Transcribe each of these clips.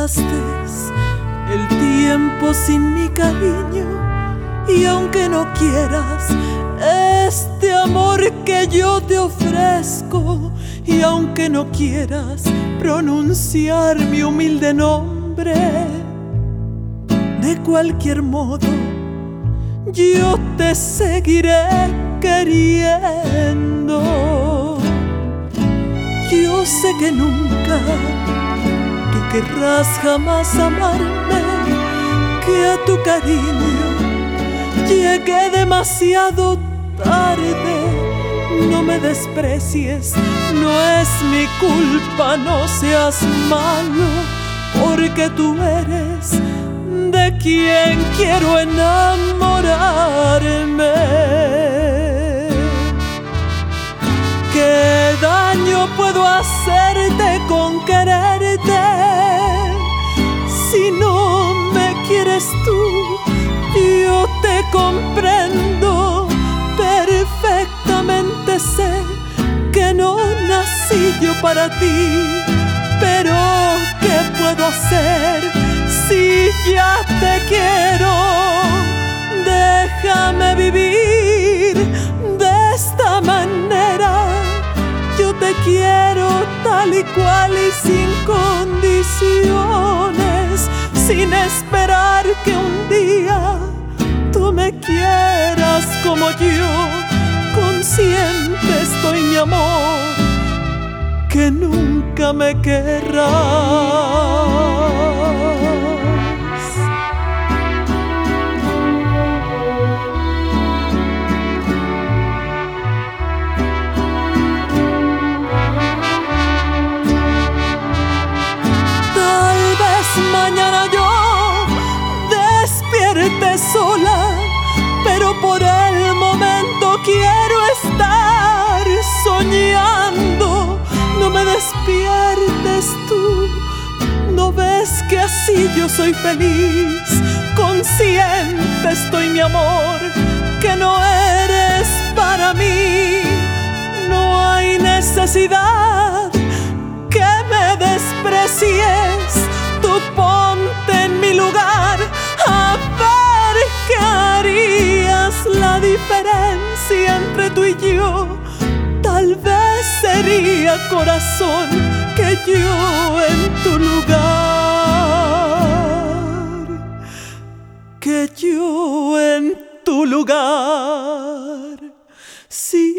gastaste el tiempo sin mi cariño, y aunque no quieras este amor que yo te ofrezco, y aunque no quieras pronunciar mi humilde nombre, de cualquier modo yo te seguiré queriendo. Yo sé que nunca tú querrás jamás amarme, que a tu cariño llegué demasiado tarde. No me desprecies, no es mi culpa, no seas malo, porque tú eres de quien quiero enamorarme. ¿Qué daño puedo hacerte con quererte? Si no me quieres tú, yo te comprendo perfectamente. Sé que no nací yo para ti, pero ¿qué puedo hacer si ya te quiero? Déjame vivir de esta manera. Yo te quiero tal y cual y sin condiciones, sin esperar que un día tú me quieras como yo. Consciente estoy, mi amor, que nunca me querrás. Tal vez mañana yo despierte sola, pero por el momento quiero estar soñando. No me despiertes tú, ¿no ves que así yo soy feliz? Consciente estoy, mi amor, que no eres para mí. No hay necesidad que me desprecies. Tú ponte en mi lugar, a ver qué harías. La diferencia entre tú y yo tal vez sería, corazón, que yo en tu lugar, que yo en tu lugar, sí,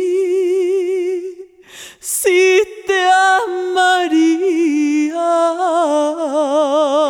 sí te amaría.